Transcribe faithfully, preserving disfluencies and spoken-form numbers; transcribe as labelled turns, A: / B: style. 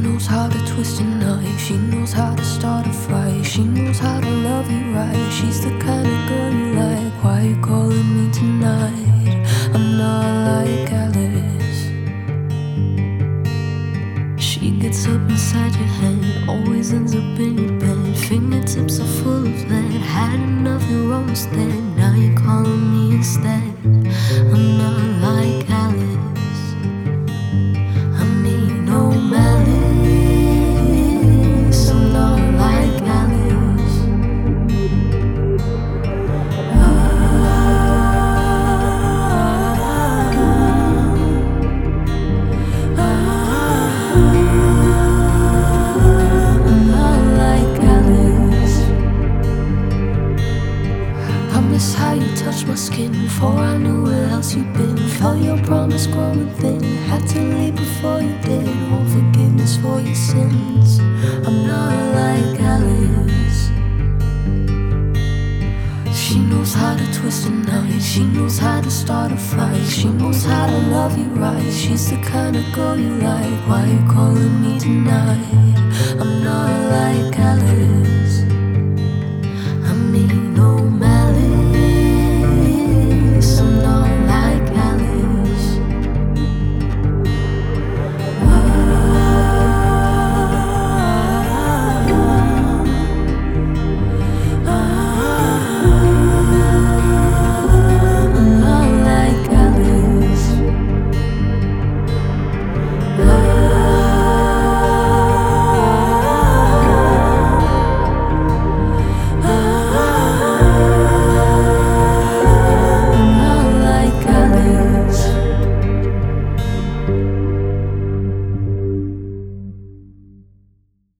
A: knows how to twist a knife, she knows how to start a fight, she knows how to love you right. She's the kind of girl you like. Why you calling me tonight? I'm not like Alice. She gets up inside your head, always ends up in your bed. Fingertips are full of lead, had enough, you're almost dead. Now you're calling me instead. I'm not like Alice. I mean no malice. I'm not like Alice. Ah, ah, I'm not like Alice. I miss how you touched my skin before I knew where else you'd been. Felt your promise growing thin, had to leave before you did. All forgiveness for your sins. I'm not like Alice. She knows how to twist a knife, she knows how to start a fight, she knows how to love you right. She's the kind of girl you like. Why you calling me tonight? I'm not like Alice. I mean no matter